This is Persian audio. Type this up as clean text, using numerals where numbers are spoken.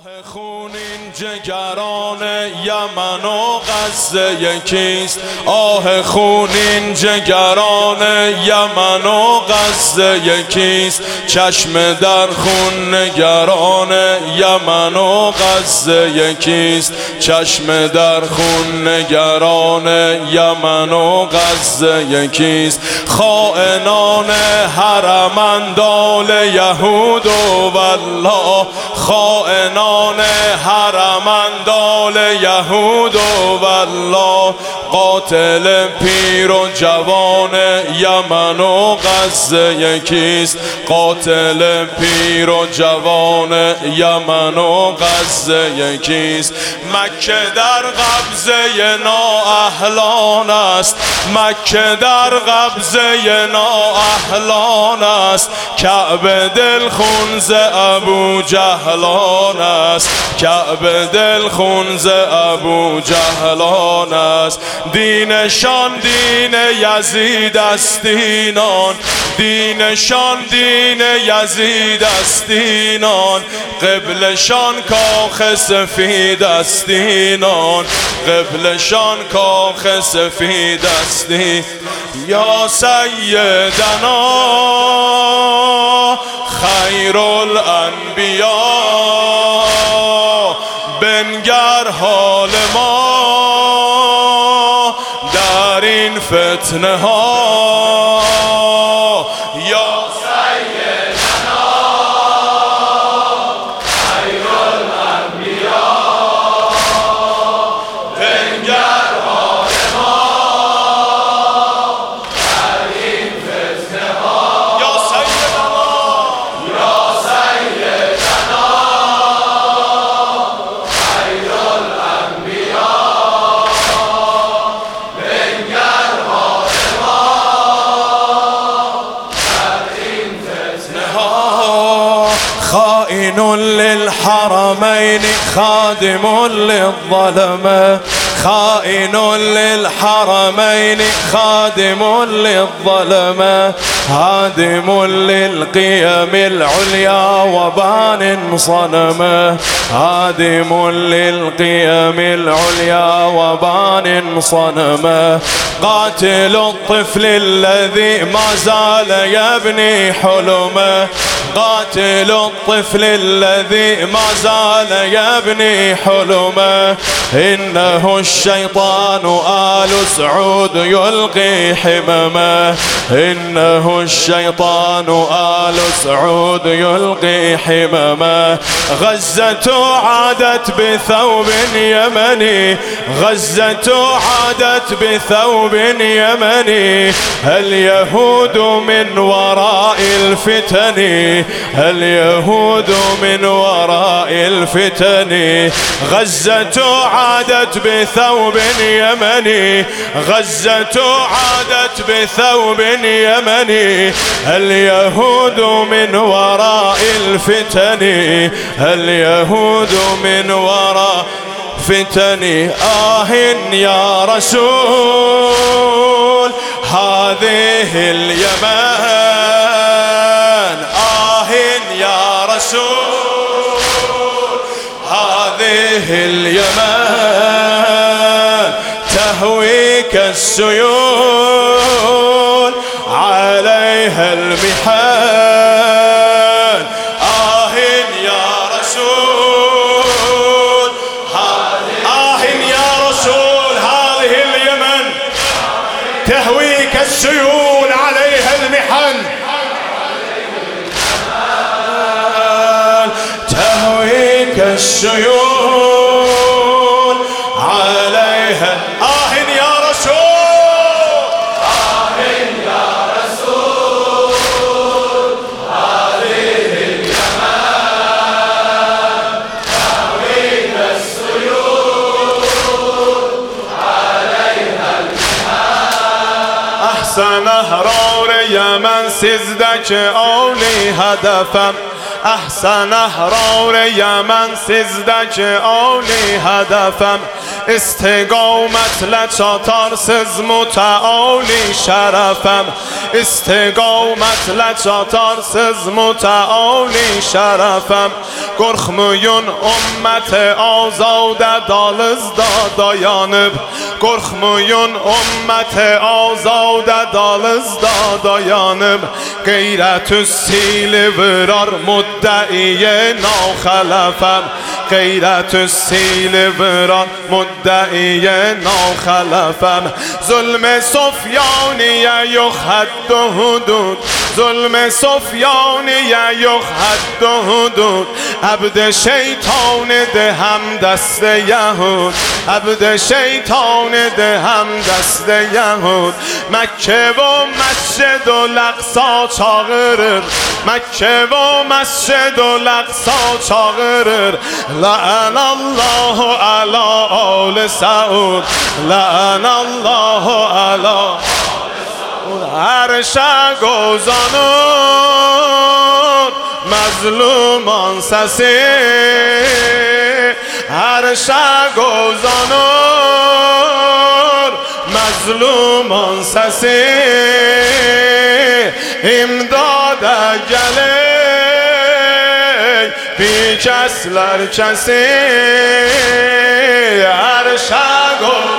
خونین جگران یمن و غزه یکیست. آه خونین جگران یمن و غزه یکیست. چشم در خون نگران یمن و غزه یکیست. چشم در خون نگران یمن و غزه یکیست. خائنان حرم اندال یهود و والله، خائنان حرم اندال یهود و والله، قاتل پیر و جوان یمن و غزه یکیست. قاتل پیر و جوان یمن و غزه یکیست. مکه در قبضه نااهلان است، مکه در قبضه نااهلان است. کعبه دل خون ز ابو جهلان است، کعبه دل خون ز ابو جهلان است. دینشان دین یزید است اینان، دینشان دین یزید است اینان. قبلشان کاخ سفید است اینان، قبلشان کاخ سفید است. یا سیدنا خیر الانبیا، بنگر حال ما در این فتنه ها. یا سیدنا خیر الانبیا، بنگر حال ما در این فتنه ها. یا سیدنا، یا سیدنا خیر الانبیا، بنگر حال ما در این فتنه ها. خائن للحرمین خادم للظلمه، خائن للحرمین خادم للظلمه، هادم للقيم العليا وبان صنمه، هادم للقيم العليا وبان صنمه. قاتل الطفل الذي ما زال يبني حلمه، قاتل الطفل الذي ما زال يبني حلمه. إنه الشيطان آل سعود يلقي حممه، إنه الشيطان آل سعود يلقي حممه. غزة عادت بثوب يمني، غزة عادت بثوب يمني. اليهود من وراء الفتن، اليهود من وراء الفتن. غزة عادت بثوب يمني، غزة عادت بثوب يمني. اليهود من وراء الفتن، اليهود من وراء فتن. آه يا رسول هذه اليمن، آه يا رسول هذه اليمن. تهويك السيول عليها المحن. آه يا رسول، آه يا رسول هذه اليمن. تهويك السيول عليها المحن، تهويك السيول عليها. آه يا رسول، آه يا رسول هذه اليمن. تهويك السيول عليها المحن. احسن احرار یمن سیزدک اولی هدفم، احسن احرار یمن سیزدک عالی هدفم استقامت لچاتارسız متعالی شرفم استقامت لچاتارسız متعالی şerefem Qorxmayın ümmət azadə dalızda dayanıb Qorxmayın ümmət azadə dalızda dayanıb Qeyrətü sili vırar müddəiyə naxələfəm Qeyrətü sili vırar müddəiyə naxələfəm Zulm-i Sofyaniyə yox hədd و hudud ظلم سفیانیه yox حد و hudud عبد شیطان دهم دست یهود عبد شیطان دهم دست یهود مکه و مسجد الاقصی çağırır Məkkə və məscid الاقصی çağırır La'anallahu ala ali Saud La'anallahu ala عرشه گوزانون مظلومان سسی عرشه گوزانون مظلومان سسی امداد گلی بی کسler کسی عرشه گوزانون